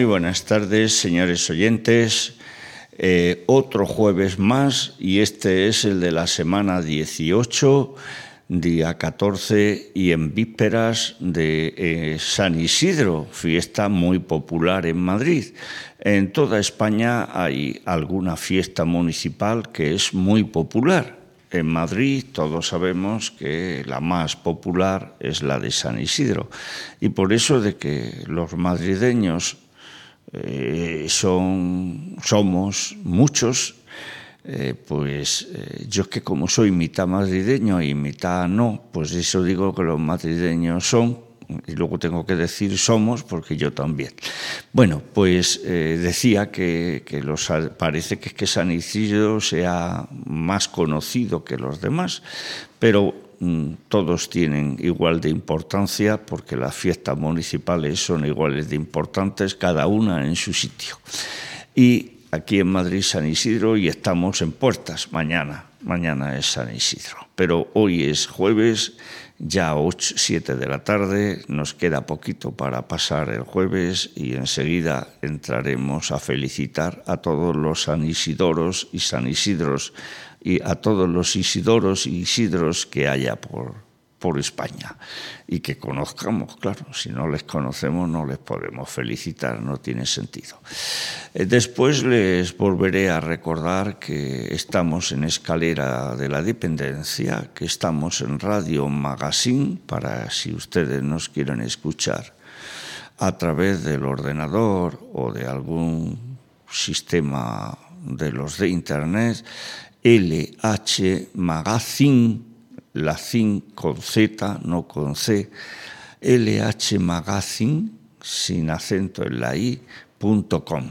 Muy buenas tardes, señores oyentes. Otro jueves más, y este es el de la semana 18, día 14, y en vísperas de San Isidro, fiesta muy popular en Madrid. En toda España hay alguna fiesta municipal que es muy popular. En Madrid todos sabemos que la más popular es la de San Isidro, y por eso de que los madrileños somos muchos, yo que como soy mitad madrileño y mitad no, pues eso digo que los madrileños son, y luego tengo que decir somos porque yo también. Bueno, pues decía que parece que San Isidro sea más conocido que los demás, pero todos tienen igual de importancia porque las fiestas municipales son iguales de importantes, cada una en su sitio. Y aquí en Madrid San Isidro, y estamos en puertas. Mañana es San Isidro, pero hoy es jueves, ya 7 de la tarde, nos queda poquito para pasar el jueves y enseguida entraremos a felicitar a todos los San Isidoros y San Isidros y a todos los Isidoros y Isidros que haya por España y que conozcamos, claro, si no les conocemos no les podemos felicitar, no tiene sentido. Después les volveré a recordar que estamos en Escalera de la Dependencia, que estamos en Radio Magazine, para si ustedes nos quieren escuchar a través del ordenador o de algún sistema de los de Internet. LH Magazine, la CIN con Z, no con C, LH Magazine, sin acento en la I.com.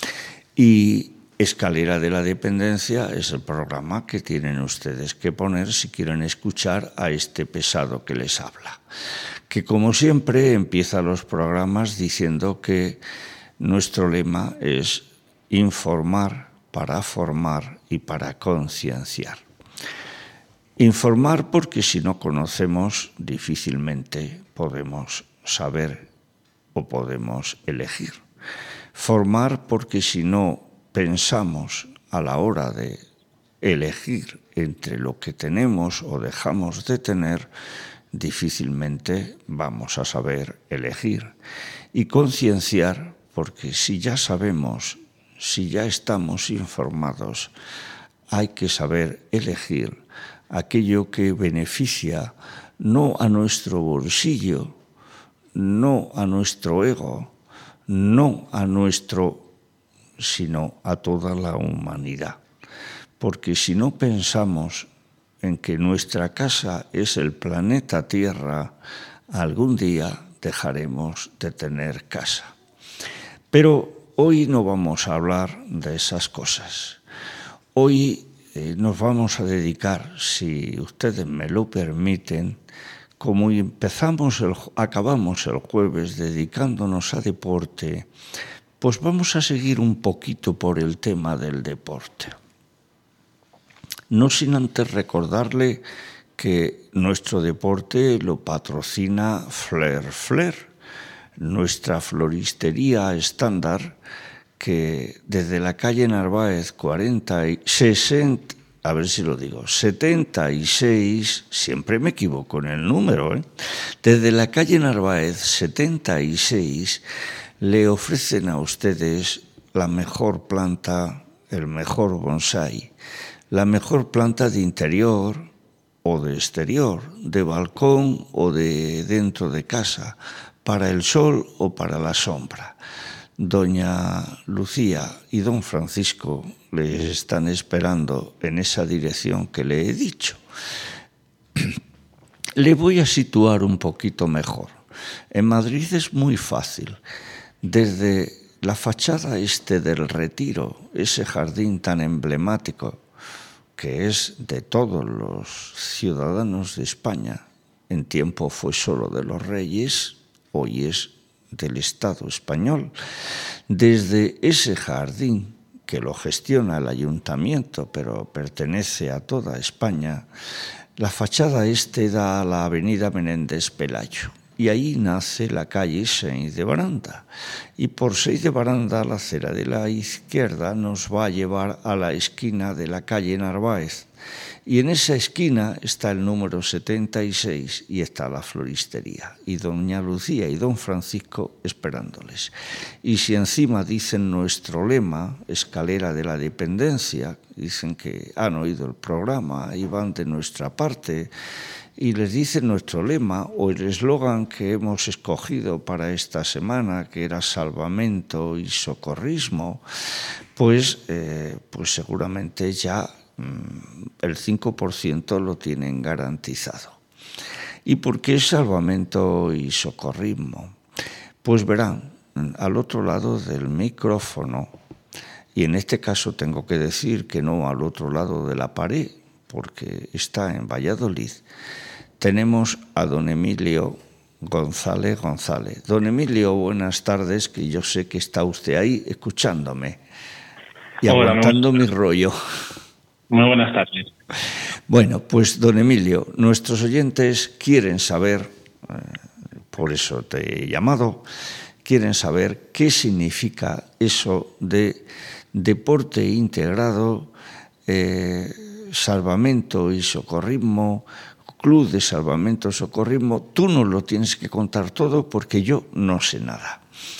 Y Escalera de la Dependencia es el programa que tienen ustedes que poner si quieren escuchar a este pesado que les habla, que como siempre empieza los programas diciendo que nuestro lema es informar para formar y para concienciar. Informar porque si no conocemos difícilmente podemos saber o podemos elegir. Formar porque si no pensamos a la hora de elegir entre lo que tenemos o dejamos de tener, difícilmente vamos a saber elegir. Y concienciar porque si ya sabemos, si ya estamos informados, hay que saber elegir aquello que beneficia no a nuestro bolsillo, no a nuestro ego, no a sino a toda la humanidad. Porque si no pensamos en que nuestra casa es el planeta Tierra, algún día dejaremos de tener casa. Pero hoy no vamos a hablar de esas cosas. Hoy nos vamos a dedicar, si ustedes me lo permiten, como acabamos el jueves dedicándonos a deporte, pues vamos a seguir un poquito por el tema del deporte. No sin antes recordarle que nuestro deporte lo patrocina Flair, nuestra floristería estándar, que desde la calle Narváez 76, siempre me equivoco en el número, desde la calle Narváez 76 le ofrecen a ustedes la mejor planta, el mejor bonsái, la mejor planta de interior o de exterior, de balcón o de dentro de casa, para el sol o para la sombra. Doña Lucía y don Francisco les están esperando en esa dirección que le he dicho. Le voy a situar un poquito mejor. En Madrid es muy fácil. Desde la fachada del Retiro, ese jardín tan emblemático que es de todos los ciudadanos de España, en tiempo fue solo de los reyes, hoy es del Estado español. Desde ese jardín, que lo gestiona el ayuntamiento, pero pertenece a toda España, la fachada da a la avenida Menéndez Pelayo. y ahí nace la calle 6 de Baranda. Y por 6 de Baranda, la acera de la izquierda nos va a llevar a la esquina de la calle Narváez. Y en esa esquina está el número 76 y está la floristería. Y doña Lucía y don Francisco esperándoles. Y si encima dicen nuestro lema, escalera de la dependencia, dicen que han oído el programa y van de nuestra parte, y les dicen nuestro lema o el eslogan que hemos escogido para esta semana, que era salvamento y socorrismo, pues seguramente ya el 5% lo tienen garantizado. ¿Y por qué salvamento y socorrismo? Pues verán, al otro lado del micrófono, y en este caso tengo que decir que no al otro lado de la pared, porque está en Valladolid, tenemos a don Emilio González. Don Emilio, buenas tardes, que yo sé que está usted ahí escuchándome y hola, aguantando mi rollo. Muy buenas tardes. Bueno, pues don Emilio, nuestros oyentes quieren saber, por eso te he llamado, quieren saber qué significa eso de deporte integrado, salvamento y socorrismo, Club de Salvamento y Socorrismo. Tú nos lo tienes que contar todo porque yo no sé nada.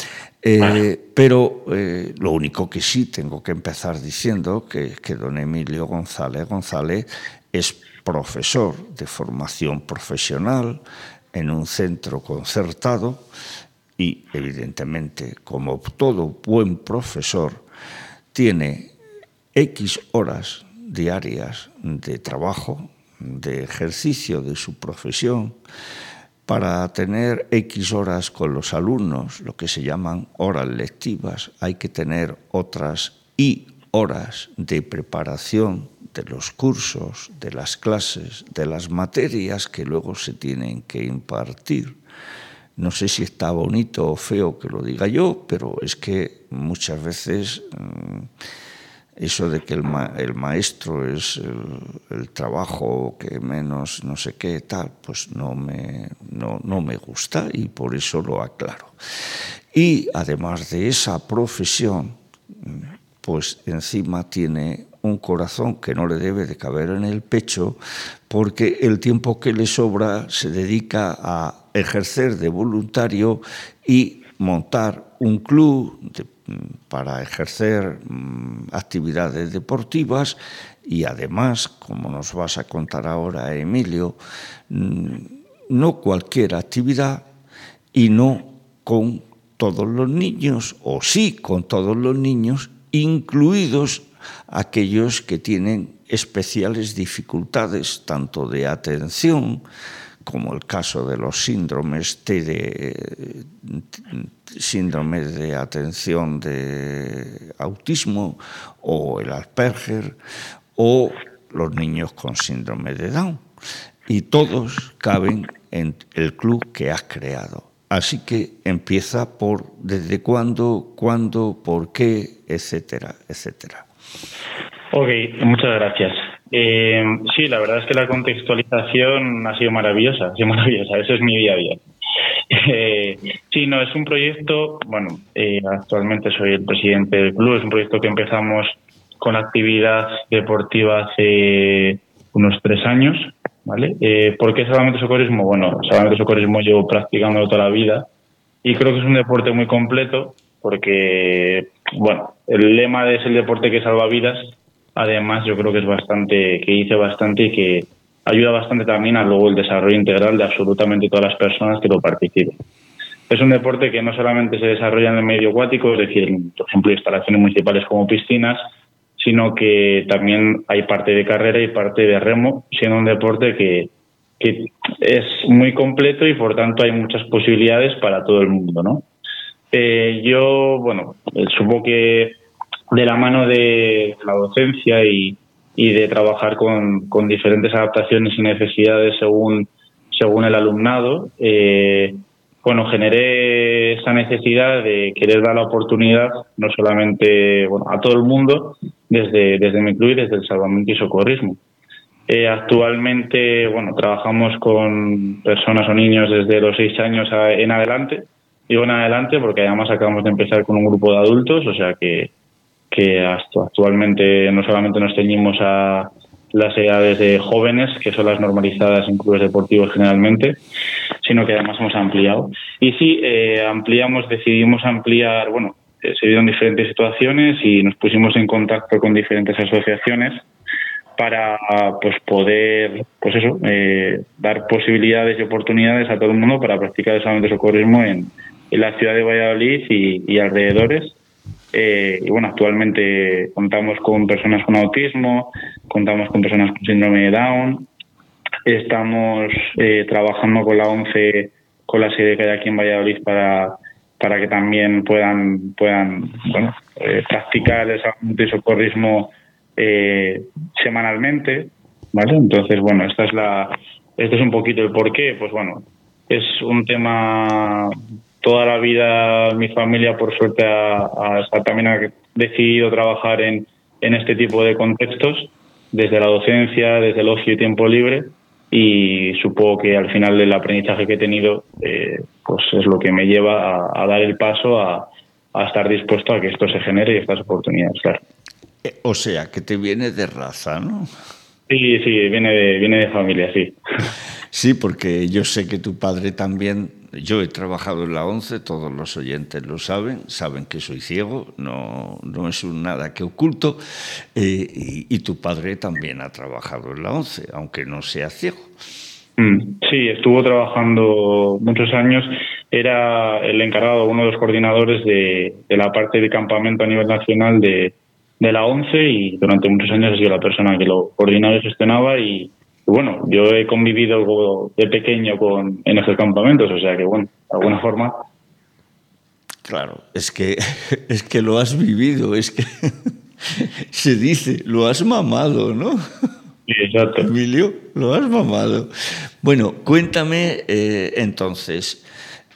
Pero lo único que sí tengo que empezar diciendo que don Emilio González es profesor de formación profesional en un centro concertado y, evidentemente, como todo buen profesor, tiene X horas diarias de trabajo, de ejercicio de su profesión, para tener X horas con los alumnos, lo que se llaman horas lectivas. Hay que tener otras Y horas de preparación de los cursos, de las clases, de las materias que luego se tienen que impartir. No sé si está bonito o feo que lo diga yo, pero es que muchas veces eso de que el maestro es el trabajo que menos no sé qué tal, pues no me gusta y por eso lo aclaro. Y además de esa profesión, pues encima tiene un corazón que no le debe de caber en el pecho, porque el tiempo que le sobra se dedica a ejercer de voluntario y montar un club para ejercer actividades deportivas y además, como nos vas a contar ahora, Emilio, no cualquier actividad y no con todos los niños, o sí con todos los niños, incluidos aquellos que tienen especiales dificultades, tanto de atención, como el caso de los síndromes síndromes de atención de autismo o el Asperger o los niños con síndrome de Down. Y todos caben en el club que has creado. Así que empieza por desde cuándo, por qué, etcétera, etcétera. Ok, muchas gracias. Sí, la verdad es que la contextualización ha sido maravillosa, eso es mi día a día. Sí, no, es un proyecto, bueno, actualmente soy el presidente del club, es un proyecto que empezamos con actividad deportiva hace unos 3 años, ¿vale? ¿Por qué salvamento y socorrismo? Bueno, salvamento y socorrismo llevo practicándolo toda la vida y creo que es un deporte muy completo porque, bueno, el lema es el deporte que salva vidas. Además, yo creo que dice bastante y que ayuda bastante también a luego el desarrollo integral de absolutamente todas las personas que lo participen. Es un deporte que no solamente se desarrolla en el medio acuático, es decir, por ejemplo, instalaciones municipales como piscinas, sino que también hay parte de carrera y parte de remo, siendo un deporte que es muy completo y por tanto hay muchas posibilidades para todo el mundo, ¿no? Yo, bueno, supongo que de la mano de la docencia y de trabajar con diferentes adaptaciones y necesidades según el alumnado, bueno, generé esa necesidad de querer dar la oportunidad no solamente a todo el mundo desde mi club y desde el salvamento y socorrismo. Actualmente, bueno, trabajamos con personas o niños desde los 6 años en adelante. Digo en adelante porque además acabamos de empezar con un grupo de adultos, o sea que actualmente no solamente nos ceñimos a las edades de jóvenes, que son las normalizadas en clubes deportivos generalmente, sino que además hemos ampliado. Y sí, decidimos ampliar, bueno, se dieron diferentes situaciones y nos pusimos en contacto con diferentes asociaciones para pues poder dar posibilidades y oportunidades a todo el mundo para practicar el salón de socorrismo en la ciudad de Valladolid y alrededores. Y bueno, actualmente contamos con personas con autismo, contamos con personas con síndrome de Down. Estamos trabajando con la ONCE, con la sede que hay aquí en Valladolid, para que también puedan practicar el salón de socorrismo semanalmente, ¿vale? Entonces, bueno, este es un poquito el porqué. Pues bueno, es un tema. Toda la vida mi familia, por suerte, también ha decidido trabajar en este tipo de contextos, desde la docencia, desde el ocio y tiempo libre, y supongo que al final del aprendizaje que he tenido, pues es lo que me lleva a dar el paso a estar dispuesto a que esto se genere y estas oportunidades, claro. O sea, que te viene de raza, ¿no? Sí, viene de familia, sí. Sí, porque yo sé que tu padre también. Yo he trabajado en la ONCE, todos los oyentes lo saben que soy ciego, no es nada que oculto, y tu padre también ha trabajado en la ONCE, aunque no sea ciego. Sí, estuvo trabajando muchos años, era el encargado, uno de los coordinadores de la parte de campamento a nivel nacional de la ONCE, y durante muchos años ha sido la persona que lo coordinaba y gestionaba. Y bueno, yo he convivido de pequeño en esos campamentos, o sea que bueno, de alguna forma. Claro, es que lo has vivido, es que se dice, lo has mamado, ¿no? Sí, exacto. Emilio, lo has mamado. Bueno, cuéntame entonces,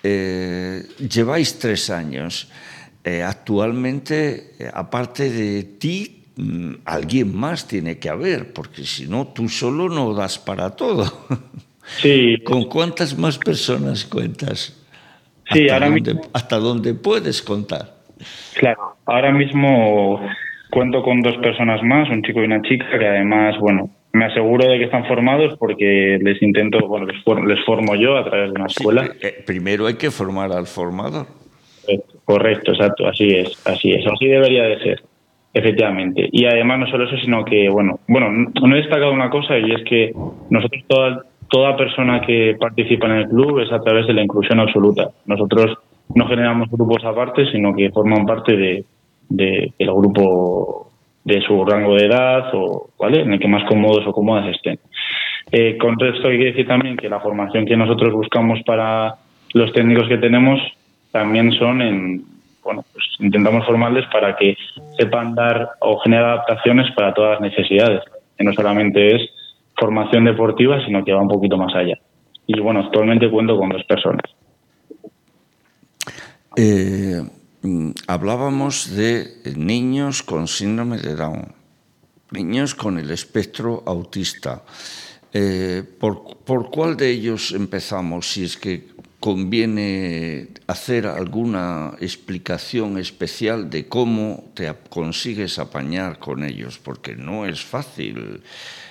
lleváis 3 años. Actualmente, aparte de ti, alguien más tiene que haber, porque si no, tú solo no das para todo. Sí. ¿Con cuántas más personas cuentas? Sí, ¿Hasta dónde puedes contar? Claro, ahora mismo cuento con 2 personas más, un chico y una chica, que además, bueno, me aseguro de que están formados porque les formo yo a través de una escuela. Primero hay que formar al formador. Correcto, exacto, así es, así debería de ser, efectivamente. Y además no solo eso, sino que, bueno, no he destacado una cosa, y es que nosotros toda persona que participa en el club es a través de la inclusión absoluta. Nosotros no generamos grupos aparte, sino que forman parte del grupo de su rango de edad, o ¿vale?, en el que más cómodos o cómodas estén. Con esto hay que decir también que la formación que nosotros buscamos para los técnicos que tenemos también son pues intentamos formarles para que sepan dar o generar adaptaciones para todas las necesidades, que no solamente es formación deportiva, sino que va un poquito más allá. Y bueno, actualmente cuento con 2 personas. Hablábamos de niños con síndrome de Down, niños con el espectro autista. ¿Por cuál de ellos empezamos? Si es que conviene hacer alguna explicación especial de cómo te consigues apañar con ellos, porque no es fácil.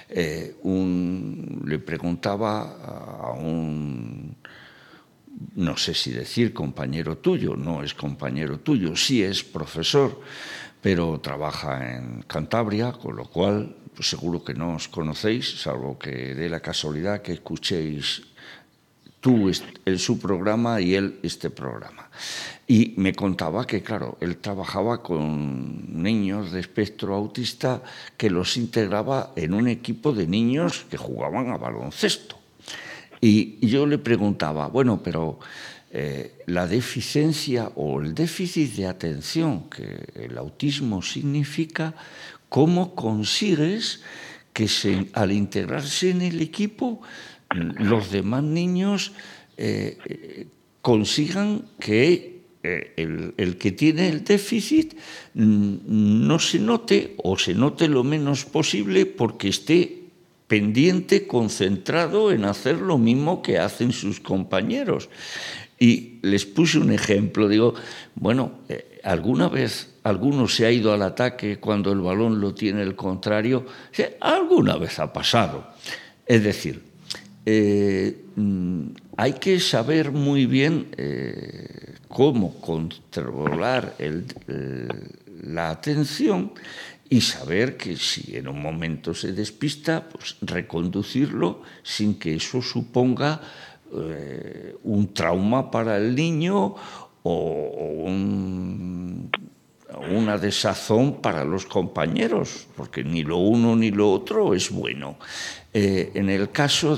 Le preguntaba a un, no sé si decir compañero tuyo, no es compañero tuyo, sí es profesor, pero trabaja en Cantabria, con lo cual pues seguro que no os conocéis, salvo que dé la casualidad que escuchéis tú su programa y él este programa. Y me contaba que, claro, él trabajaba con niños de espectro autista que los integraba en un equipo de niños que jugaban a baloncesto. Y yo le preguntaba, bueno, pero la deficiencia o el déficit de atención que el autismo significa, ¿cómo consigues que al integrarse en el equipo los demás niños consigan que el que tiene el déficit no se note o se note lo menos posible porque esté pendiente, concentrado en hacer lo mismo que hacen sus compañeros. Y les puse un ejemplo, digo, bueno, ¿alguna vez alguno se ha ido al ataque cuando el balón lo tiene el contrario? Alguna vez ha pasado. Es decir, hay que saber muy bien cómo controlar la atención y saber que si en un momento se despista, pues reconducirlo sin que eso suponga un trauma para el niño o una desazón para los compañeros, porque ni lo uno ni lo otro es bueno. En el caso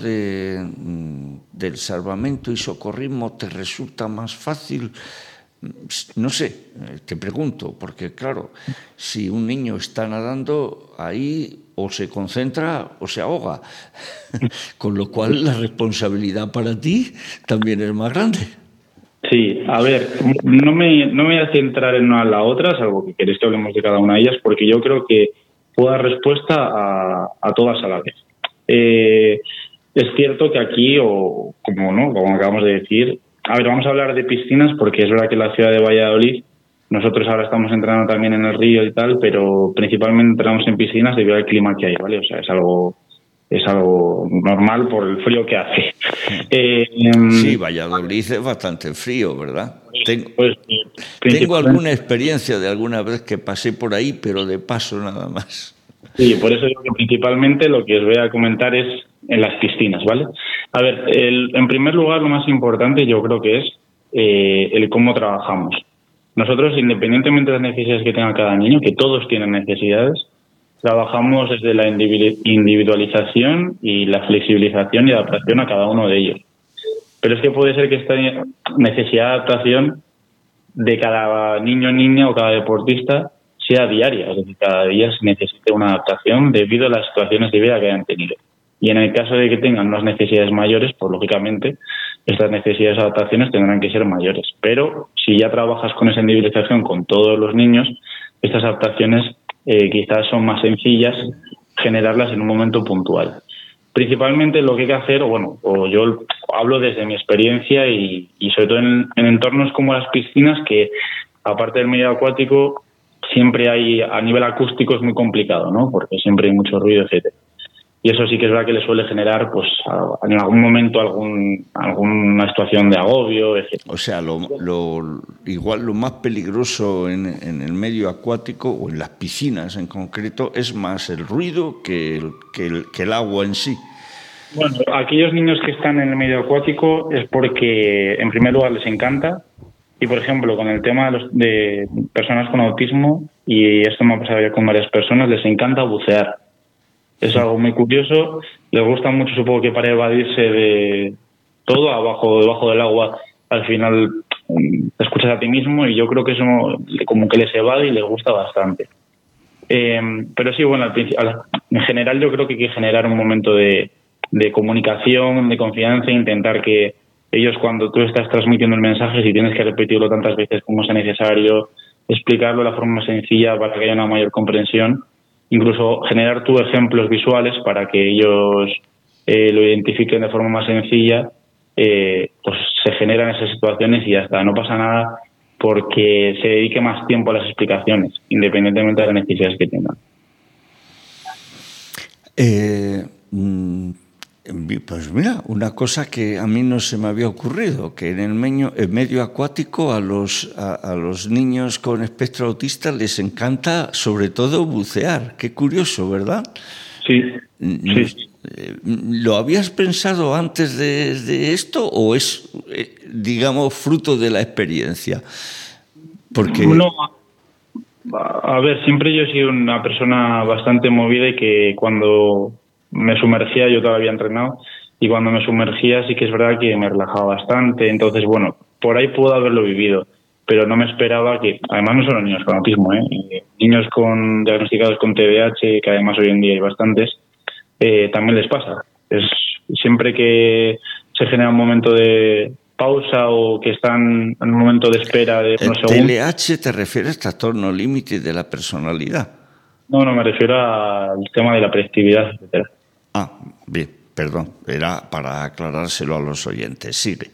del salvamento y socorrismo, ¿te resulta más fácil? No sé, te pregunto, porque claro, si un niño está nadando, ahí o se concentra o se ahoga, con lo cual la responsabilidad para ti también es más grande. Sí, a ver, no me voy a centrar en una a la otra, salvo que queréis que hablemos de cada una de ellas, porque yo creo que puedo dar respuesta a todas a la vez. Es cierto que aquí, o como acabamos de decir, a ver, vamos a hablar de piscinas porque es verdad que en la ciudad de Valladolid nosotros ahora estamos entrenando también en el río y tal, pero principalmente entrenamos en piscinas debido al clima que hay, ¿vale? O sea, es algo normal por el frío que hace. Sí, Valladolid es bastante frío, ¿verdad? Tengo alguna experiencia de alguna vez que pasé por ahí, pero de paso nada más. Sí, por eso digo que principalmente lo que os voy a comentar es en las piscinas, ¿vale? A ver, en primer lugar, lo más importante yo creo que es el cómo trabajamos. Nosotros, independientemente de las necesidades que tenga cada niño, que todos tienen necesidades, trabajamos desde la individualización y la flexibilización y adaptación a cada uno de ellos. Pero es que puede ser que esta necesidad de adaptación de cada niño, niña o cada deportista sea diaria, es decir, cada día se necesita una adaptación debido a las situaciones de vida que hayan tenido. Y en el caso de que tengan unas necesidades mayores, pues lógicamente estas necesidades de adaptaciones tendrán que ser mayores. Pero si ya trabajas con esa individualización con todos los niños, estas adaptaciones quizás son más sencillas generarlas en un momento puntual. Principalmente lo que hay que hacer, o yo hablo desde mi experiencia y sobre todo en entornos como las piscinas, que aparte del medio acuático siempre hay, a nivel acústico es muy complicado, ¿no? Porque siempre hay mucho ruido, etcétera. Y eso sí que es verdad que le suele generar, pues, en algún momento alguna situación de agobio, etc. O sea, igual lo más peligroso en el medio acuático o en las piscinas en concreto es más el ruido que el agua en sí. Bueno, aquellos niños que están en el medio acuático es porque, en primer lugar, les encanta. Y, por ejemplo, con el tema de personas con autismo, y esto me ha pasado ya con varias personas, les encanta bucear. Es algo muy curioso, les gusta mucho, supongo que para evadirse de todo, debajo del agua, al final te escuchas a ti mismo y yo creo que eso como que les evade y les gusta bastante. Pero sí, bueno, en general yo creo que hay que generar un momento de comunicación, de confianza e intentar que ellos, cuando tú estás transmitiendo el mensaje, si tienes que repetirlo tantas veces como sea necesario, explicarlo de la forma sencilla para que haya una mayor comprensión, incluso generar tú ejemplos visuales para que ellos lo identifiquen de forma más sencilla, pues se generan esas situaciones y ya está, no pasa nada porque se dedique más tiempo a las explicaciones, independientemente de las necesidades que tengan. Pues mira, una cosa que a mí no se me había ocurrido, que en el medio acuático a los niños con espectro autista les encanta sobre todo bucear. Qué curioso, ¿verdad? Sí. ¿Lo habías pensado antes de esto o es, digamos, fruto de la experiencia? Porque... No, a ver, siempre yo he sido una persona bastante movida y que cuando me sumergía, yo todavía entrenado, y cuando me sumergía sí que es verdad que me relajaba bastante. Entonces, bueno, por ahí puedo haberlo vivido, pero no me esperaba que, además no solo niños con autismo, niños diagnosticados con TDAH, que además hoy en día hay bastantes, también les pasa. Es siempre que se genera un momento de pausa o que están en un momento de espera de unos segundos. ¿TDAH te refieres a trastorno límite de la personalidad? No, me refiero al tema de la predictividad, etcétera. Bien, perdón, era para aclarárselo a los oyentes. Sigue.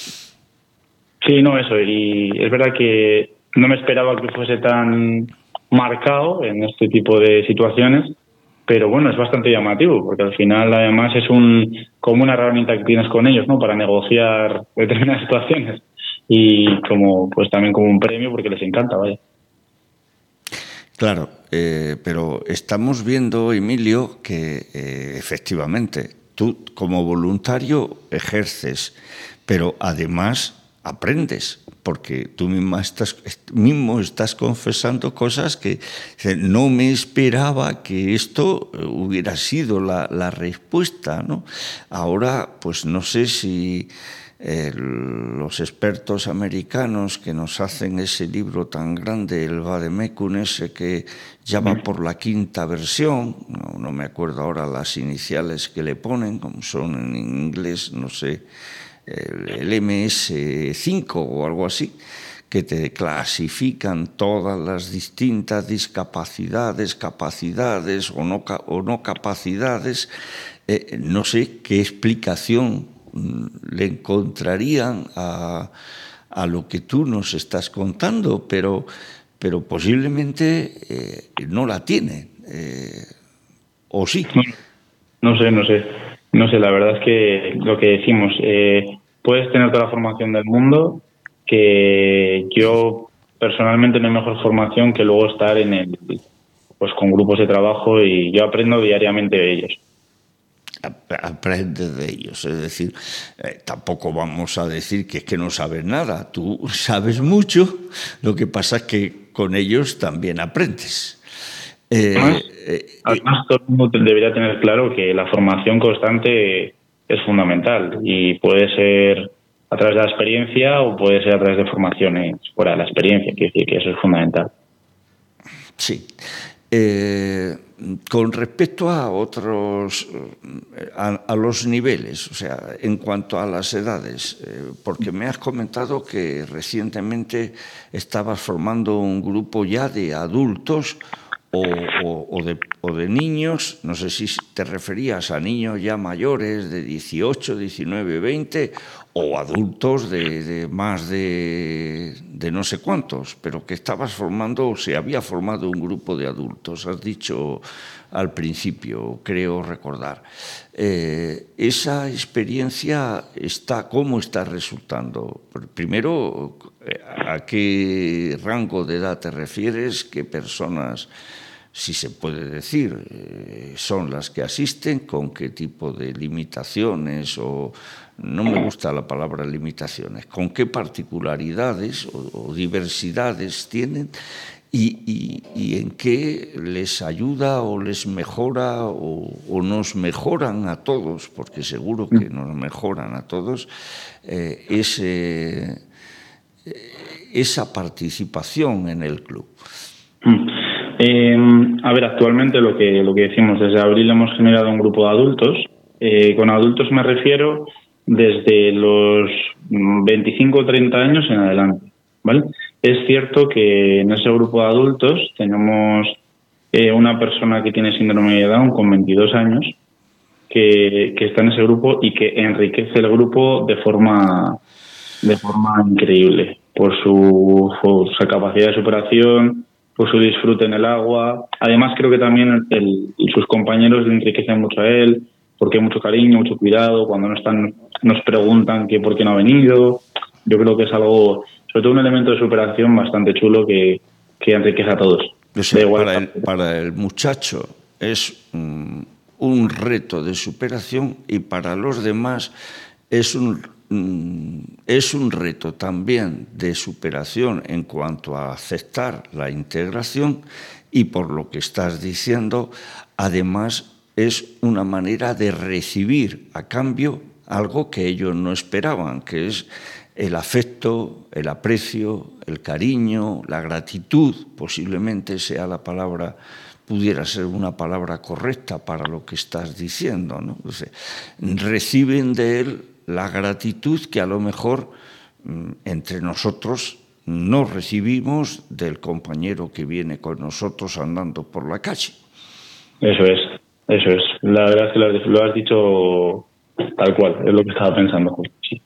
Sí, no, eso. Y es verdad que no me esperaba que fuese tan marcado en este tipo de situaciones, pero bueno, es bastante llamativo, porque al final además es como una herramienta que tienes con ellos, ¿no? Para negociar determinadas situaciones. Y pues también como un premio porque les encanta, vaya. Claro, pero estamos viendo, Emilio, que efectivamente tú como voluntario ejerces, pero además aprendes, porque tú mismo estás confesando cosas que no me esperaba que esto hubiera sido la respuesta, ¿no? Ahora, pues no sé si los expertos americanos que nos hacen ese libro tan grande, el Vademecum, ese que ya va por la 5ª versión, no me acuerdo ahora las iniciales que le ponen, como son en inglés, no sé, el MS5 o algo así, que te clasifican todas las distintas discapacidades, capacidades o no capacidades. No sé qué explicación le encontrarían a lo que tú nos estás contando, pero posiblemente no la tienen. ¿O sí? No sé. No sé, la verdad es que lo que decimos, puedes tener toda la formación del mundo, que yo personalmente no hay mejor formación que luego estar pues con grupos de trabajo, y yo aprendo diariamente de ellos. Aprendes de ellos, es decir, tampoco vamos a decir que es que no sabes nada, tú sabes mucho, lo que pasa es que con ellos también aprendes. Además, todo el mundo debería tener claro que la formación constante es fundamental, y puede ser a través de la experiencia o puede ser a través de formaciones fuera de la experiencia. Quiero decir que eso es fundamental. Sí. Con respecto a otros, a los niveles, o sea, en cuanto a las edades, porque me has comentado que recientemente estabas formando un grupo ya de adultos o de niños, no sé si te referías a niños ya mayores de 18, 19, 20, o adultos de más de no sé cuántos, pero que estabas formando, o se había formado un grupo de adultos, has dicho al principio, creo recordar. Esa experiencia ¿cómo está resultando? Primero, ¿a qué rango de edad te refieres? ¿Qué personas, si se puede decir, son las que asisten? ¿Con qué tipo de limitaciones? O no me gusta la palabra limitaciones. ¿Con qué particularidades o diversidades tienen? ¿Y en qué les ayuda o les mejora o nos mejoran a todos? Porque seguro que nos mejoran a todos esa participación en el club. A ver, actualmente lo que decimos, desde abril hemos generado un grupo de adultos. Con adultos me refiero desde los 25 o 30 años en adelante, ¿vale? Es cierto que en ese grupo de adultos tenemos una persona que tiene síndrome de Down con 22 años que está en ese grupo y que enriquece el grupo de forma increíble por su capacidad de superación, por su disfrute en el agua. Además, creo que también sus compañeros le enriquecen mucho a él, porque hay mucho cariño, mucho cuidado. Cuando no están, nos preguntan que por qué no ha venido. Yo creo que es algo, sobre todo un elemento de superación bastante chulo que enriquece a todos. O sea, para el muchacho es un reto de superación, y para los demás es un reto también de superación en cuanto a aceptar la integración, y por lo que estás diciendo, además es una manera de recibir a cambio algo que ellos no esperaban, que es el afecto, el aprecio, el cariño, la gratitud. Posiblemente sea pudiera ser una palabra correcta para lo que estás diciendo, ¿no? O sea, reciben de él la gratitud que a lo mejor entre nosotros no recibimos del compañero que viene con nosotros andando por la calle. Eso es. Eso es. La verdad es que lo has dicho tal cual, es lo que estaba pensando justo. Sí.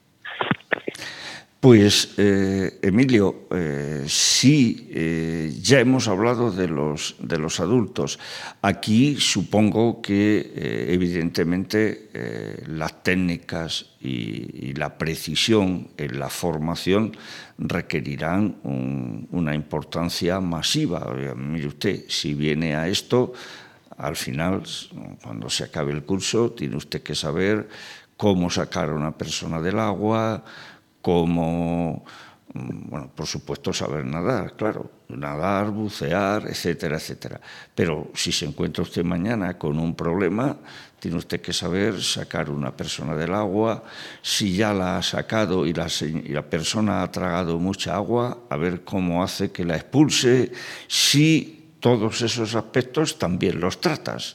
Pues, Emilio, sí, ya hemos hablado de los adultos. Aquí supongo que, evidentemente, las técnicas y la precisión en la formación requerirán una importancia masiva. Mire usted, si viene a esto, al final, cuando se acabe el curso, tiene usted que saber cómo sacar a una persona del agua, cómo, bueno, por supuesto saber nadar, claro, nadar, bucear, etcétera, etcétera. Pero si se encuentra usted mañana con un problema, tiene usted que saber sacar una persona del agua, si ya la ha sacado y la persona ha tragado mucha agua, a ver cómo hace que la expulse, si todos esos aspectos también los tratas.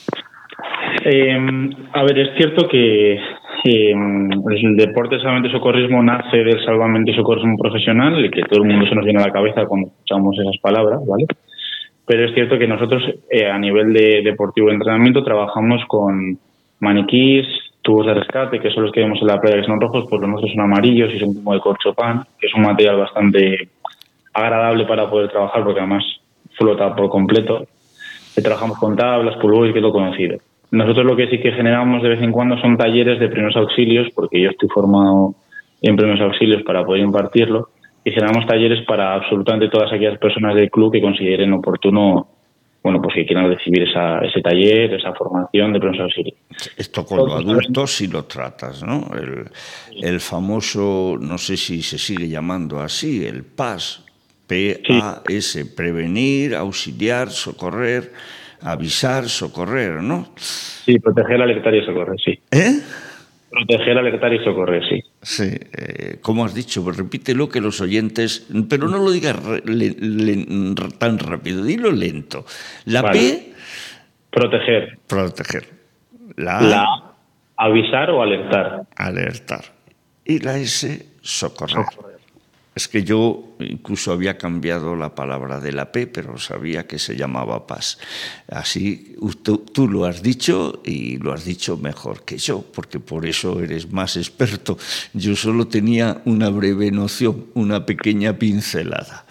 A ver, es cierto que el deporte de salvamento y socorrismo nace del salvamento y socorrismo profesional, y que todo el mundo se nos viene a la cabeza cuando escuchamos esas palabras, ¿vale? Pero es cierto que nosotros a nivel de deportivo de entrenamiento trabajamos con maniquís, tubos de rescate, que son los que vemos en la playa que son rojos, pues los nuestros son amarillos y son como de corchopan, que es un material bastante agradable para poder trabajar porque además flota por completo. Trabajamos con tablas, pulvois, que es lo conocido. Nosotros lo que sí que generamos de vez en cuando son talleres de primeros auxilios, porque yo estoy formado en primeros auxilios para poder impartirlo, y generamos talleres para absolutamente todas aquellas personas del club que consideren oportuno, bueno, pues que quieran recibir ese taller, esa formación de primeros auxilios. Esto con los adultos sí lo tratas, ¿no? El famoso, no sé si se sigue llamando así, el PAS, P-A-S, prevenir, auxiliar, socorrer, avisar, socorrer, ¿no? Sí, proteger, alertar y socorrer, sí. Proteger, alertar y socorrer, sí. Sí, como has dicho, pues repítelo que los oyentes, pero no lo digas tan rápido, dilo lento. La vale. P... Proteger. Proteger. La A... avisar o alertar. Alertar. Y la S, socorrer. Es que yo incluso había cambiado la palabra de la P, pero sabía que se llamaba PAS. Así tú lo has dicho y lo has dicho mejor que yo, porque por eso eres más experto. Yo solo tenía una breve noción, una pequeña pincelada.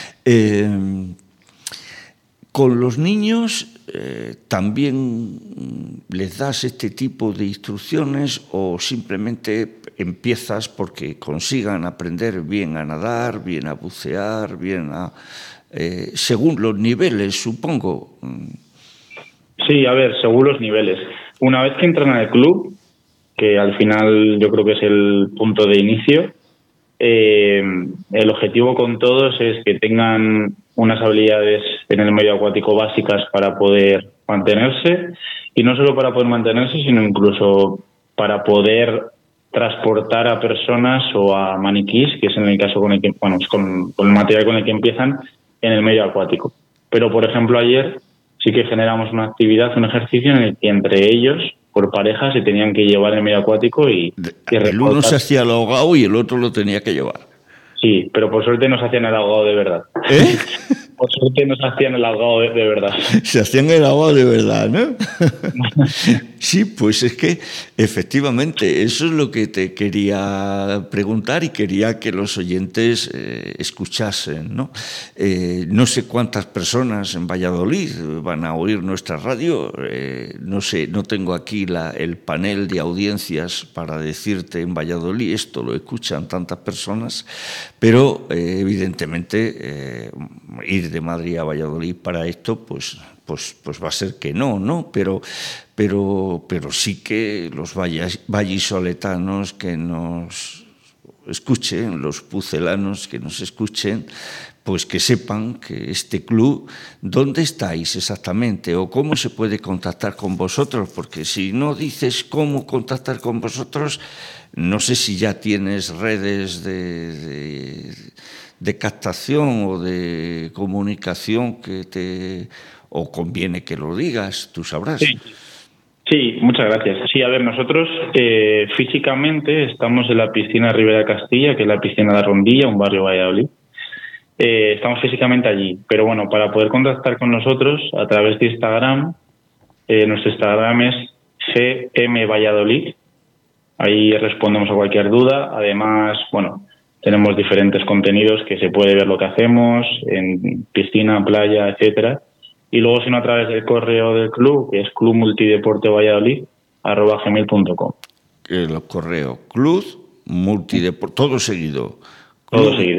Con los niños también les das este tipo de instrucciones o simplemente empiezas porque consigan aprender bien a nadar, bien a bucear, bien a... según los niveles, supongo. Sí, a ver, según los niveles. Una vez que entran al club, que al final yo creo que es el punto de inicio, el objetivo con todos es que tengan unas habilidades en el medio acuático básicas para poder mantenerse, y no solo para poder mantenerse, sino incluso para poder transportar a personas o a maniquís, que es en el caso con el que, bueno, con el material con el que empiezan en el medio acuático. Pero, por ejemplo, ayer sí que generamos una actividad, un ejercicio en el que entre ellos, por pareja, se tenían que llevar el medio acuático y el uno se hacía el ahogado y el otro lo tenía que llevar. Sí, pero por suerte no se hacían el ahogado de verdad. Por suerte no se hacían el ahogado de verdad. Se hacían el ahogado de verdad, ¿no? Sí, pues es que efectivamente eso es lo que te quería preguntar y quería que los oyentes escuchasen, ¿no? No sé cuántas personas en Valladolid van a oír nuestra radio, no sé, no tengo aquí el panel de audiencias para decirte en Valladolid esto lo escuchan tantas personas, pero evidentemente ir de Madrid a Valladolid para esto, pues va a ser que no, pero sí que los vallisoletanos que nos escuchen, los pucelanos que nos escuchen, pues que sepan que este club, ¿dónde estáis exactamente? ¿O cómo se puede contactar con vosotros? Porque si no dices cómo contactar con vosotros, no sé si ya tienes redes de captación o de comunicación o conviene que lo digas, tú sabrás. Sí, muchas gracias. Sí, a ver, nosotros físicamente estamos en la piscina Ribera Castilla, que es la piscina de la Rondilla, un barrio de Valladolid. Estamos físicamente allí, pero bueno, para poder contactar con nosotros a través de Instagram Nuestro Instagram es GM Valladolid. Ahí respondemos a cualquier duda. Además, bueno, tenemos diferentes contenidos que se puede ver lo que hacemos en piscina, playa, etcétera. Y luego, si no, a través del correo del club, que es clubmultideportevalladolid@gmail.com. El correo club multideporte, todo seguido. Todo seguido.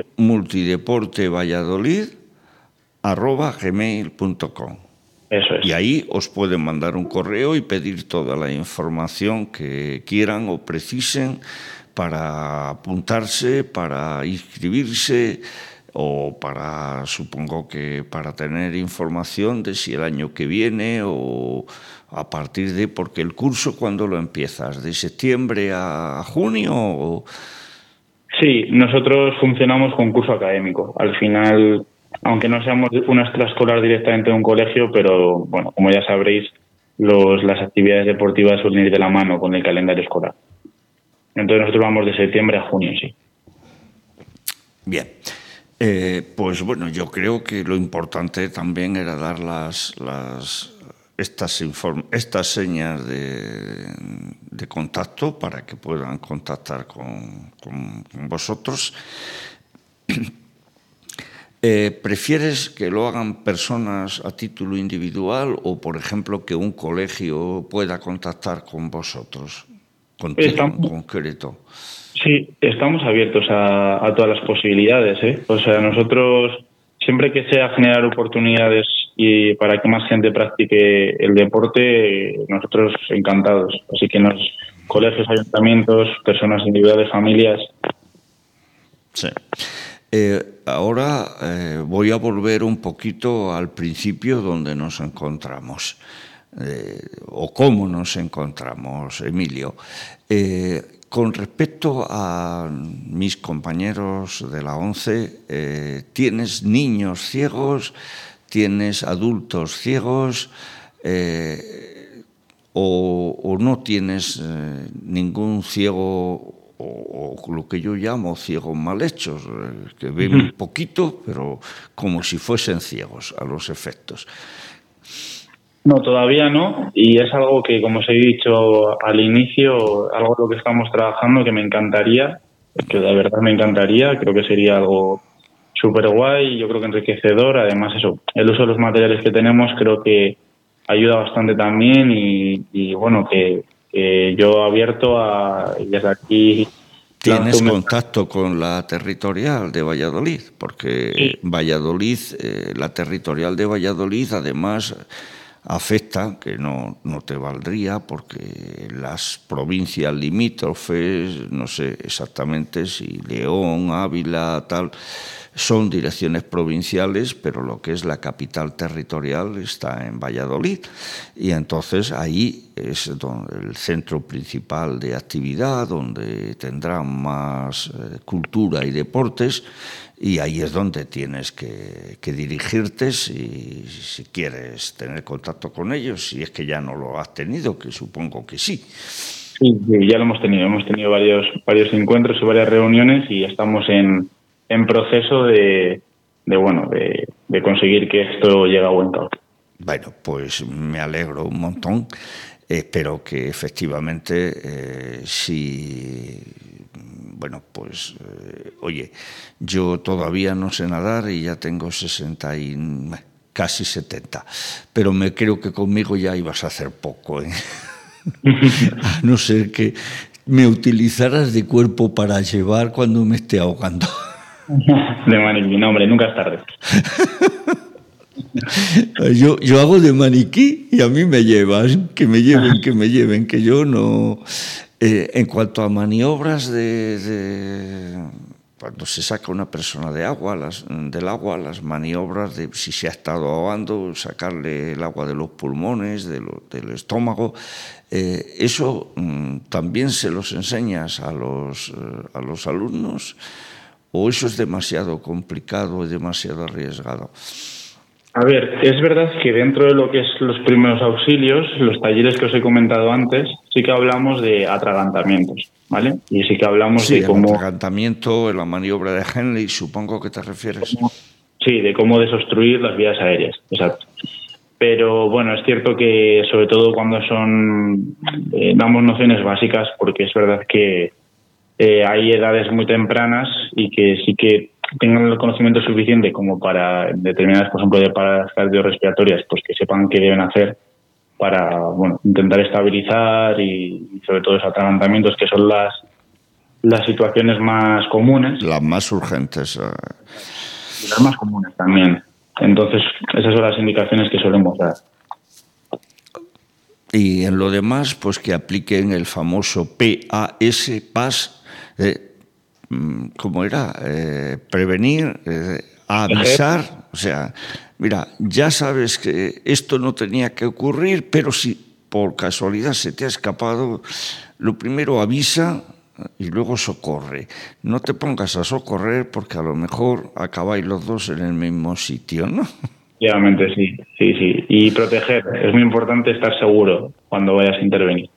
multideportevalladolid@gmail.com. Eso es. Y ahí os pueden mandar un correo y pedir toda la información que quieran o precisen para apuntarse, para inscribirse o para, supongo que para tener información de si el año que viene o a partir de, porque el curso, ¿cuándo lo empiezas? ¿De septiembre a junio? O... Sí, nosotros funcionamos con curso académico. Al final, aunque no seamos una extraescolar directamente de un colegio, pero bueno, como ya sabréis, las actividades deportivas suelen ir de la mano con el calendario escolar. Entonces nosotros vamos de septiembre a junio, sí. Bien. Pues bueno, yo creo que lo importante también era dar estas señas de contacto para que puedan contactar con vosotros. ¿Prefieres que lo hagan personas a título individual o, por ejemplo, que un colegio pueda contactar con vosotros, contigo en concreto? Sí, estamos abiertos a todas las posibilidades, ¿eh? O sea, nosotros, siempre que sea generar oportunidades y para que más gente practique el deporte, nosotros encantados. Así que colegios, ayuntamientos, personas individuales, familias. Sí. Ahora voy a volver un poquito al principio donde nos encontramos, o cómo nos encontramos, Emilio. Con respecto a mis compañeros de la ONCE, ¿tienes niños ciegos? ¿Tienes adultos ciegos? ¿O no tienes ningún ciego, o lo que yo llamo ciegos mal hechos, que ven un poquito, pero como si fuesen ciegos a los efectos? No, todavía no, y es algo que, como os he dicho al inicio, algo en lo que estamos trabajando que me encantaría, que de verdad me encantaría, creo que sería algo súper guay, yo creo que enriquecedor. Además, eso, el uso de los materiales que tenemos creo que ayuda bastante también y bueno, que yo abierto desde aquí... ¿Tienes contacto con la territorial de Valladolid? Porque sí. Valladolid, la territorial de Valladolid, además afecta, que no te valdría, porque las provincias limítrofes, no sé exactamente si León, Ávila, tal, son direcciones provinciales, pero lo que es la capital territorial está en Valladolid. Y entonces ahí es el centro principal de actividad, donde tendrán más cultura y deportes, y ahí es donde tienes que dirigirte si quieres tener contacto con ellos, si es que ya no lo has tenido, que supongo que sí. Sí, ya lo hemos tenido. Hemos tenido varios encuentros y varias reuniones y estamos en proceso de conseguir que esto llegue a buen cauce. Bueno, pues me alegro un montón. Espero que efectivamente sí. Bueno, pues, oye, yo todavía no sé nadar y ya tengo 60 y casi 70, pero me creo que conmigo ya ibas a hacer poco, ¿eh? A no ser que me utilizaras de cuerpo para llevar cuando me esté ahogando. De maniquí, no, hombre, nunca es tarde. Yo hago de maniquí y a mí me llevan, que me lleven, que yo no... en cuanto a maniobras cuando se saca una persona del agua, las maniobras de si se ha estado ahogando, sacarle el agua de los pulmones, del estómago, eso también se los enseñas a los alumnos, ¿o eso es demasiado complicado y demasiado arriesgado? A ver, es verdad que dentro de lo que es los primeros auxilios, los talleres que os he comentado antes, sí que hablamos de atragantamientos, ¿vale? Y sí que hablamos de cómo... Sí, el atragantamiento, la maniobra de Henley, supongo que te refieres. Sí, de cómo desobstruir las vías aéreas, exacto. Pero bueno, es cierto que sobre todo cuando damos nociones básicas, porque es verdad que hay edades muy tempranas y que sí que tengan el conocimiento suficiente como para determinadas, por ejemplo, de paradas cardiorrespiratorias, pues que sepan qué deben hacer para, bueno, intentar estabilizar y sobre todo esos atragantamientos, que son las situaciones más comunes. Las más urgentes. Y las más comunes también. Entonces, esas son las indicaciones que solemos dar. Y en lo demás, pues que apliquen el famoso PAS, ¿cómo era? Prevenir, avisar. O sea, mira, ya sabes que esto no tenía que ocurrir, pero si por casualidad se te ha escapado, lo primero avisa y luego socorre. No te pongas a socorrer porque a lo mejor acabáis los dos en el mismo sitio, ¿no? Obviamente, sí. Y proteger. Es muy importante estar seguro cuando vayas a intervenir.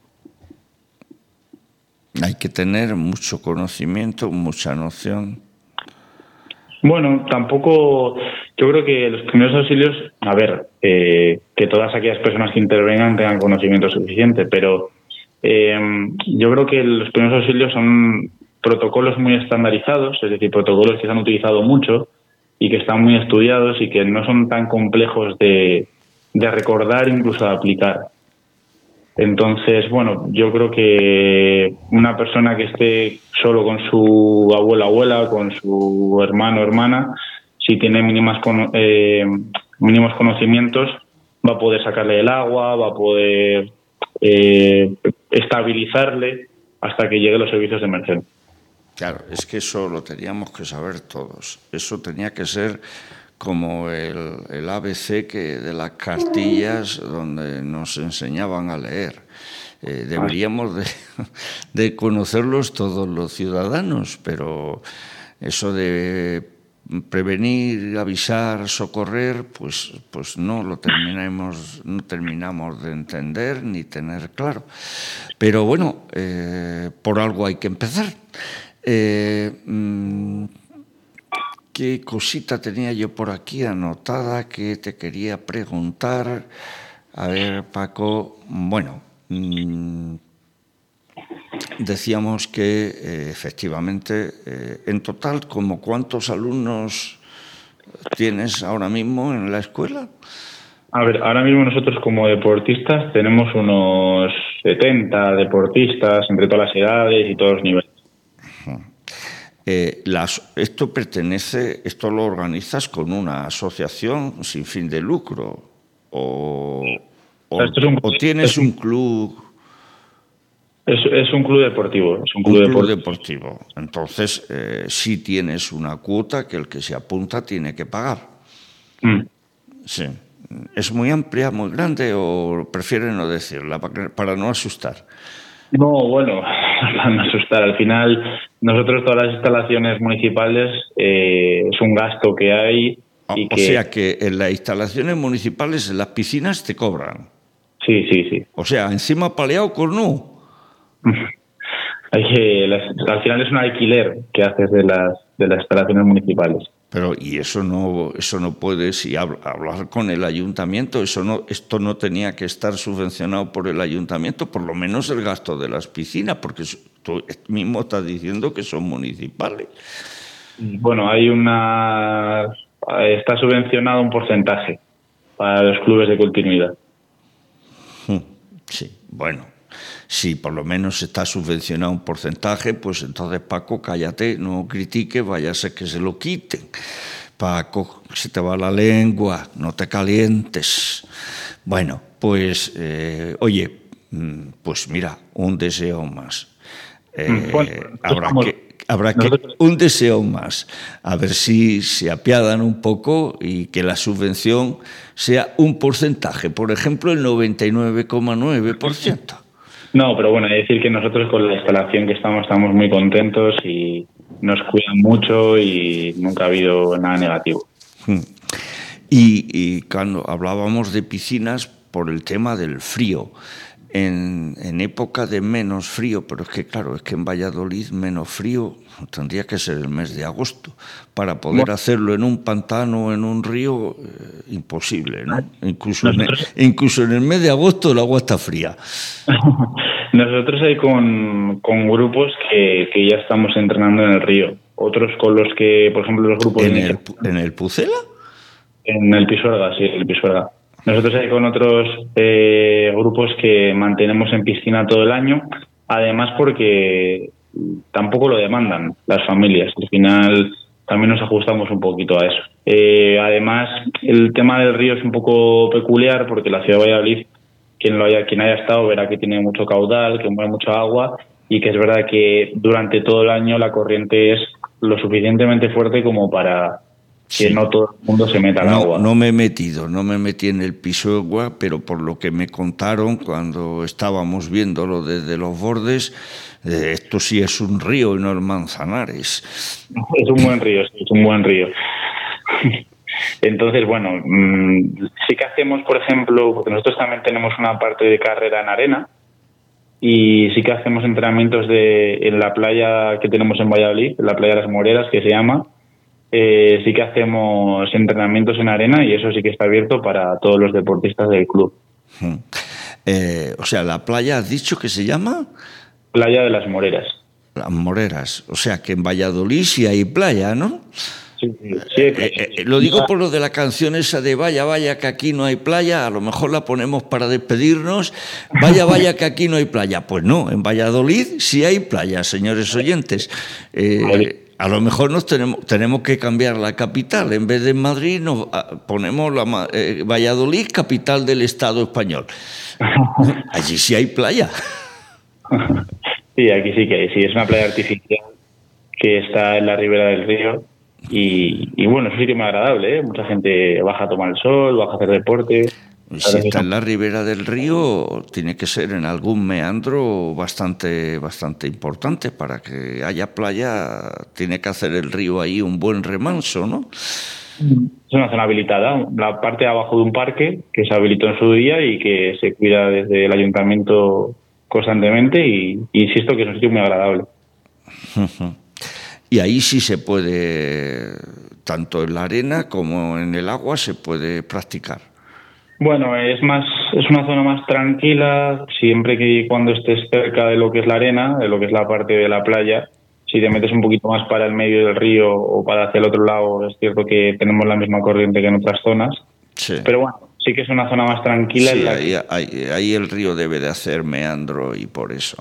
Hay que tener mucho conocimiento, mucha noción. Bueno, tampoco. Yo creo que los primeros auxilios, a ver, que todas aquellas personas que intervengan tengan conocimiento suficiente, pero yo creo que los primeros auxilios son protocolos muy estandarizados, es decir, protocolos que se han utilizado mucho y que están muy estudiados y que no son tan complejos de recordar, incluso de aplicar. Entonces, bueno, yo creo que una persona que esté solo con su abuela, con su hermano o hermana, si tiene mínimos conocimientos, va a poder sacarle el agua, va a poder estabilizarle hasta que lleguen los servicios de emergencia. Claro, es que eso lo teníamos que saber todos. Eso tenía que ser como el ABC de las cartillas donde nos enseñaban a leer. Deberíamos de conocerlos todos los ciudadanos, pero eso de prevenir, avisar, socorrer, pues no terminamos de entender ni tener claro. Pero bueno, por algo hay que empezar. ¿Qué cosita tenía yo por aquí anotada que te quería preguntar? A ver, Paco, bueno, decíamos que efectivamente, en total, ¿como cuántos alumnos tienes ahora mismo en la escuela? A ver, ahora mismo nosotros como deportistas tenemos unos 70 deportistas entre todas las edades y todos los niveles. Esto lo organizas con una asociación sin fin de lucro o tienes un club. Es un club deportivo. Es un club deportivo. Entonces, sí tienes una cuota que el que se apunta tiene que pagar. Sí. ¿Es muy amplia, muy grande o prefieren no decirla para no asustar? No, bueno, para no asustar. Al final, nosotros todas las instalaciones municipales es un gasto que hay. O sea que en las instalaciones municipales, en las piscinas, te cobran. Sí. O sea, encima paleado con no. Al final es un alquiler que haces de las instalaciones municipales. Pero y eso no puedes hablar con el ayuntamiento. Esto no tenía que estar subvencionado por el ayuntamiento, por lo menos el gasto de las piscinas, porque tú mismo estás diciendo que son municipales. Bueno, está subvencionado un porcentaje para los clubes de continuidad. Sí, bueno. Si por lo menos está subvencionado un porcentaje, pues entonces, Paco, cállate, no critique, vaya a ser que se lo quiten. Paco, se te va la lengua, no te calientes. Bueno, pues, oye, pues mira, un deseo más. Habrá que un deseo más, a ver si se apiadan un poco y que la subvención sea un porcentaje, por ejemplo, el 99,9%. No, pero bueno, hay que decir que nosotros con la instalación que estamos muy contentos y nos cuidan mucho y nunca ha habido nada negativo. Y cuando hablábamos de piscinas, por el tema del frío, en época de menos frío, pero es que claro, es que en Valladolid menos frío tendría que ser el mes de agosto. Para poder hacerlo en un pantano o en un río, imposible, ¿no? Incluso en el mes de agosto el agua está fría. Nosotros hay con grupos que ya estamos entrenando en el río. Otros con los que, por ejemplo, los grupos... ¿En el Pucela? En el Pisuerga, sí, el Pisuerga. Nosotros hay con otros grupos que mantenemos en piscina todo el año, además porque tampoco lo demandan las familias. Al final también nos ajustamos un poquito a eso. Además, el tema del río es un poco peculiar porque la ciudad de Valladolid, quien haya estado verá que tiene mucho caudal, que mueve mucha agua y que es verdad que durante todo el año la corriente es lo suficientemente fuerte como para que no todo el mundo se meta al agua. No me metí en el Pisuerga, pero por lo que me contaron cuando estábamos viéndolo desde los bordes, esto sí es un río y no el Manzanares. Es un buen río, sí, es un buen río. Entonces, bueno, sí que hacemos, por ejemplo, porque nosotros también tenemos una parte de carrera en arena y sí que hacemos entrenamientos en la playa que tenemos en Valladolid, en la playa de las Moreras, que se llama. Sí que hacemos entrenamientos en arena y eso sí que está abierto para todos los deportistas del club. O sea, ¿la playa has dicho que se llama? Playa de las Moreras. Las Moreras, o sea que en Valladolid sí hay playa, ¿no? Sí. Lo digo por lo de la canción esa de vaya, vaya que aquí no hay playa, a lo mejor la ponemos para despedirnos, vaya, vaya que aquí no hay playa. Pues no, en Valladolid sí hay playa, señores oyentes. A lo mejor tenemos que cambiar la capital. En vez de Madrid nos ponemos Valladolid, capital del Estado español. Allí sí hay playa. Sí, aquí sí que hay. Sí, es una playa artificial que está en la ribera del río. Y bueno, es un sitio muy agradable, ¿eh? Mucha gente baja a tomar el sol, baja a hacer deporte. Si está en la ribera del río, tiene que ser en algún meandro bastante importante. Para que haya playa, tiene que hacer el río ahí un buen remanso, ¿no? Es una zona habilitada, la parte de abajo de un parque que se habilitó en su día y que se cuida desde el ayuntamiento constantemente y insisto que es un sitio muy agradable. Y ahí sí se puede, tanto en la arena como en el agua, se puede practicar. Bueno, es una zona más tranquila, siempre que cuando estés cerca de lo que es la arena, de lo que es la parte de la playa. Si te metes un poquito más para el medio del río o para hacia el otro lado, es cierto que tenemos la misma corriente que en otras zonas. Sí. Pero bueno, sí que es una zona más tranquila. Sí, ahí el río debe de hacer meandro y por eso.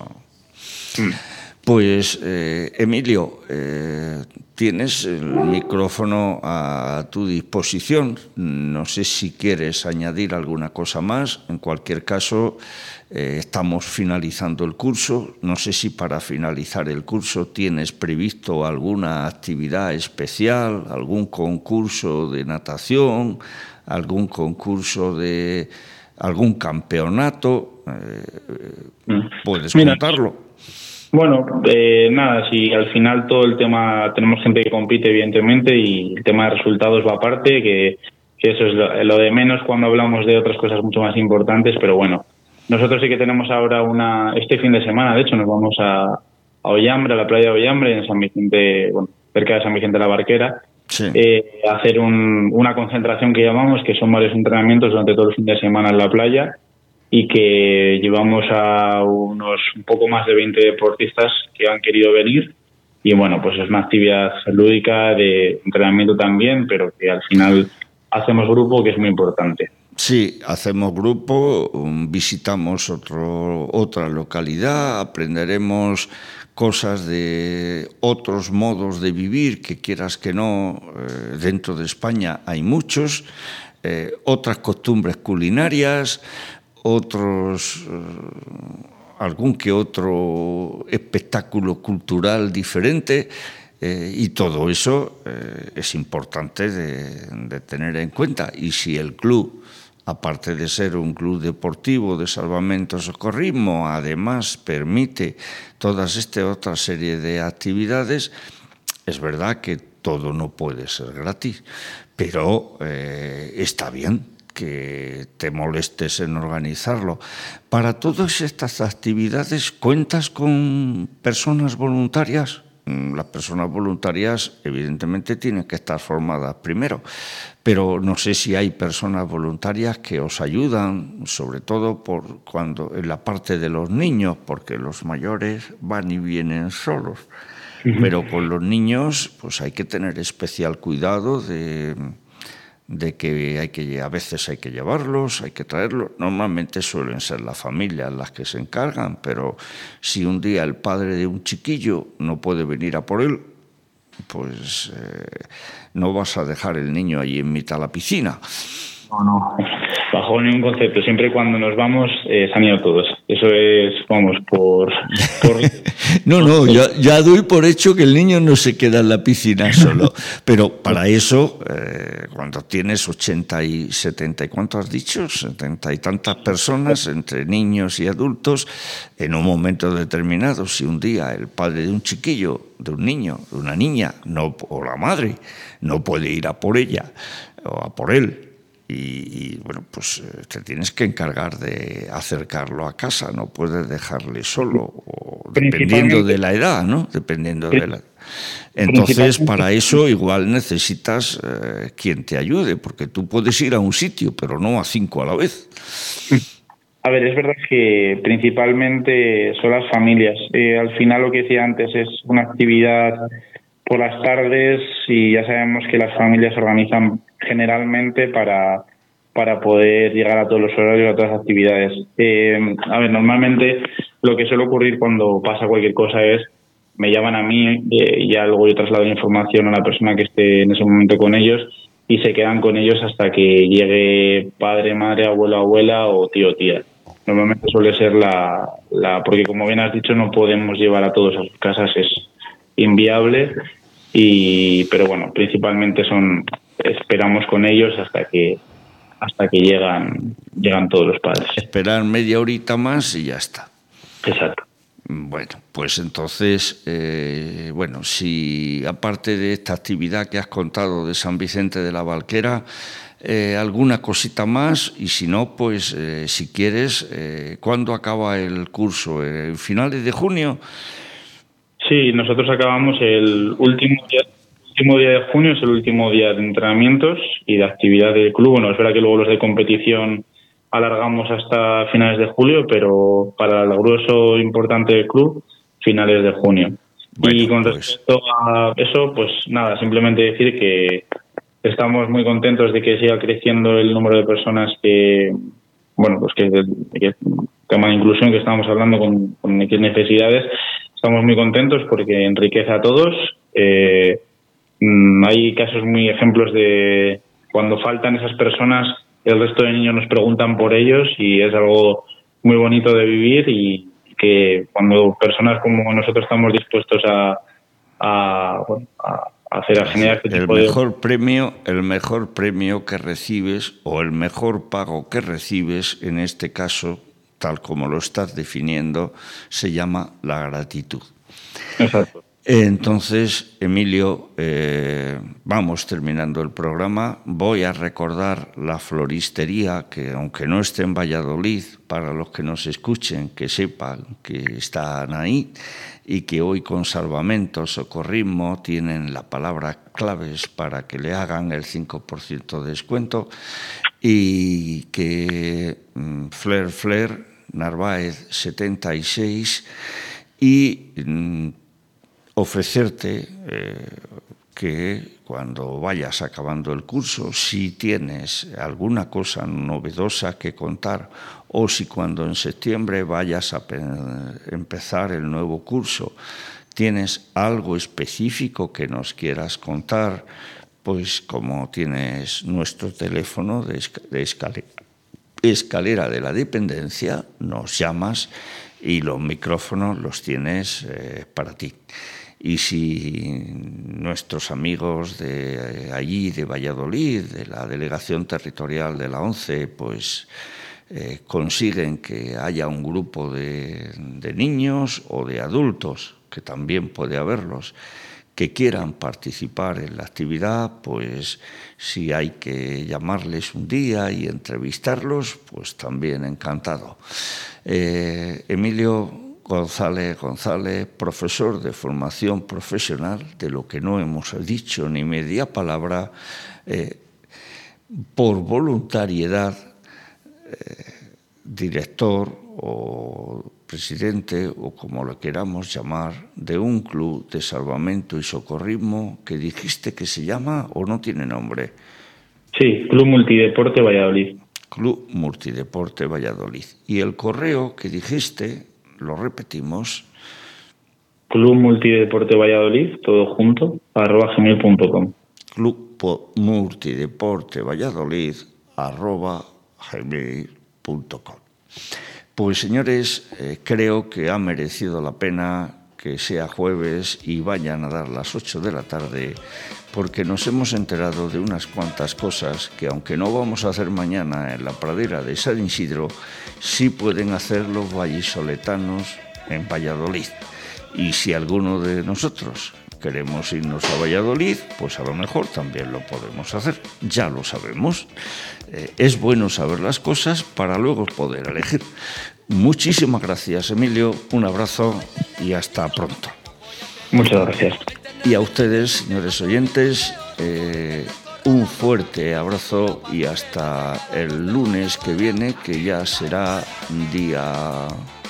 Pues, Emilio, tienes el micrófono a tu disposición. No sé si quieres añadir alguna cosa más. En cualquier caso, estamos finalizando el curso. No sé si para finalizar el curso tienes previsto alguna actividad especial, algún concurso de natación, algún concurso de algún campeonato. ¿Puedes contarlo? Bueno, nada, si al final todo el tema, tenemos gente que compite evidentemente y el tema de resultados va aparte, que eso es lo de menos cuando hablamos de otras cosas mucho más importantes, pero bueno, nosotros sí que tenemos ahora este fin de semana, de hecho nos vamos a Ollambre, a la playa de Ollambre, en San Vicente, bueno, cerca de San Vicente de la Barquera, sí. A hacer una concentración que llamamos, que son varios entrenamientos durante todo el fin de semana en la playa, y que llevamos a un poco más de 20 deportistas que han querido venir y bueno, pues es una actividad lúdica de entrenamiento también, pero que al final hacemos grupo, que es muy importante. Sí, hacemos grupo, visitamos otra localidad, aprenderemos cosas de otros modos de vivir, que quieras que no, dentro de España hay muchos, otras costumbres culinarias, algún que otro espectáculo cultural diferente, y todo eso es importante de tener en cuenta. Y si el club, aparte de ser un club deportivo de salvamento y socorrismo, además permite todas esta otra serie de actividades, es verdad que todo no puede ser gratis, pero está bien que te molestes en organizarlo. Para todas estas actividades, ¿cuentas con personas voluntarias? Las personas voluntarias, evidentemente, tienen que estar formadas primero, pero no sé si hay personas voluntarias que os ayudan, sobre todo en la parte de los niños, porque los mayores van y vienen solos. Pero con los niños, pues hay que tener especial cuidado de que a veces hay que llevarlos, hay que traerlos. Normalmente suelen ser las familias las que se encargan, pero si un día el padre de un chiquillo no puede venir a por él, pues no vas a dejar el niño allí en mitad de la piscina. No, bajo ningún concepto. Siempre cuando nos vamos se han ido todos. Eso es, vamos, por... No, ya doy por hecho que el niño no se queda en la piscina solo. Pero para eso, cuando tienes 80 y 70, ¿y cuánto has dicho? 70 y tantas personas, entre niños y adultos, en un momento determinado, si un día el padre de un chiquillo, de un niño, de una niña, o la madre, no puede ir a por ella o a por él, y bueno, pues te tienes que encargar de acercarlo a casa, no puedes dejarle solo, dependiendo de la edad, ¿no? Dependiendo de la... Entonces, para eso igual necesitas quien te ayude, porque tú puedes ir a un sitio, pero no a 5 a la vez. A ver, es verdad que principalmente son las familias. Al final, lo que decía antes, es una actividad por las tardes y ya sabemos que las familias se organizan generalmente para poder llegar a todos los horarios, a todas las actividades. A ver, normalmente lo que suele ocurrir cuando pasa cualquier cosa es me llaman a mí y ya luego yo traslado la información a la persona que esté en ese momento con ellos y se quedan con ellos hasta que llegue padre, madre, abuelo, abuela o tío, tía. Normalmente suele ser porque como bien has dicho no podemos llevar a todos a sus casas, es inviable. Pero bueno, principalmente esperamos con ellos hasta que llegan todos los padres. Esperar media horita más y ya está. Exacto. Bueno, pues entonces, si aparte de esta actividad que has contado de San Vicente de la Valquera, alguna cosita más, y si no, pues si quieres, ¿cuándo acaba el curso? ¿Finales de junio? Sí, nosotros acabamos el último día de junio, es el último día de entrenamientos y de actividad del club. Bueno, es verdad que luego los de competición alargamos hasta finales de julio, pero para el grueso importante del club, finales de junio. Bueno, y con respecto a eso, pues nada, simplemente decir que estamos muy contentos de que siga creciendo el número de personas que tema de inclusión que estamos hablando con necesidades. Estamos muy contentos porque enriquece a todos. Hay casos muy ejemplos de cuando faltan esas personas, el resto de niños nos preguntan por ellos y es algo muy bonito de vivir y que cuando personas como nosotros estamos dispuestos a generar este tipo el mejor premio que recibes o el mejor pago que recibes, en este caso, tal como lo estás definiendo, se llama la gratitud. Exacto. Entonces, Emilio, vamos terminando el programa. Voy a recordar la floristería, que aunque no esté en Valladolid, para los que nos escuchen, que sepan que están ahí y que hoy con Salvamento, Socorrismo, tienen la palabra claves para que le hagan el 5% de descuento, y que Flair, Narváez 76, y ofrecerte que cuando vayas acabando el curso, si tienes alguna cosa novedosa que contar, o si cuando en septiembre vayas a empezar el nuevo curso tienes algo específico que nos quieras contar, pues como tienes nuestro teléfono de escalera de la dependencia, nos llamas y los micrófonos los tienes para ti. Y si nuestros amigos de allí, de Valladolid, de la Delegación Territorial de la ONCE, pues consiguen que haya un grupo de niños o de adultos, que también puede haberlos, que quieran participar en la actividad, pues si hay que llamarles un día y entrevistarlos, pues también encantado. Emilio González, profesor de formación profesional, de lo que no hemos dicho ni media palabra, por voluntariedad, director o presidente, o como lo queramos llamar, de un club de salvamento y socorrismo que dijiste que se llama o no tiene nombre. Sí, Club Multideporte Valladolid. Club Multideporte Valladolid. Y el correo que dijiste, lo repetimos. Club Multideporte Valladolid, todo junto, @gmail.com. Club Multideporte Valladolid, @gmail.com. Pues señores, creo que ha merecido la pena que sea jueves y vayan a dar las 8 de la tarde, porque nos hemos enterado de unas cuantas cosas que, aunque no vamos a hacer mañana en la pradera de San Isidro, sí pueden hacer los vallisoletanos en Valladolid. Y si alguno de nosotros queremos irnos a Valladolid, pues a lo mejor también lo podemos hacer. Ya lo sabemos. Es bueno saber las cosas para luego poder elegir. Muchísimas gracias, Emilio. Un abrazo y hasta pronto. Muchas gracias. Y a ustedes, señores oyentes, un fuerte abrazo y hasta el lunes que viene, que ya será día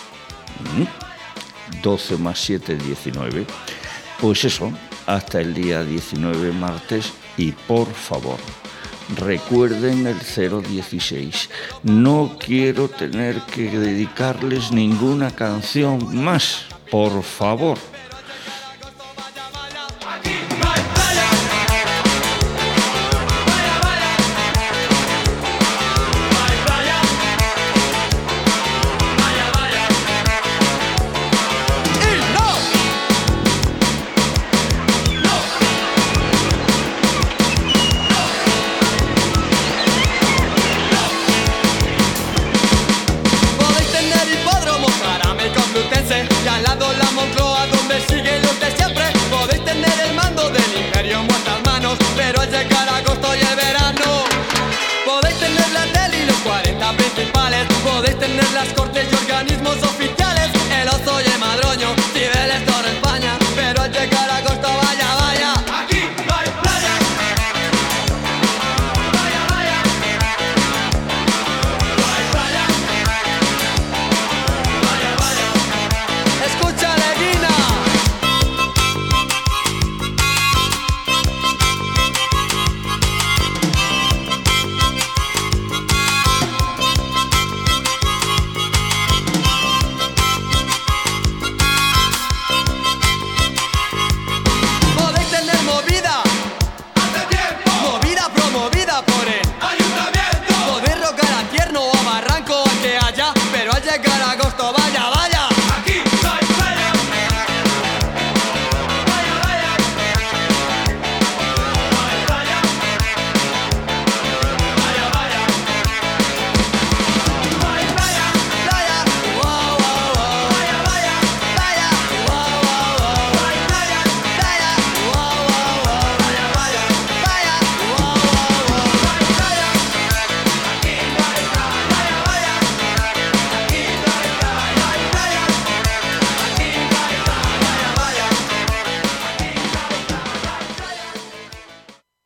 12 más 7, 19. Pues eso, hasta el día 19, martes, y por favor, recuerden el 016. No quiero tener que dedicarles ninguna canción más, por favor. Y al lado la Moncloa, donde siguen los de siempre. Podéis tener el mando del imperio en vuestras manos, pero al llegar agosto y el verano, podéis tener la tele y los 40 principales. Podéis tener las cortes y organismos oficiales, el oso y el madroño, Cibeles,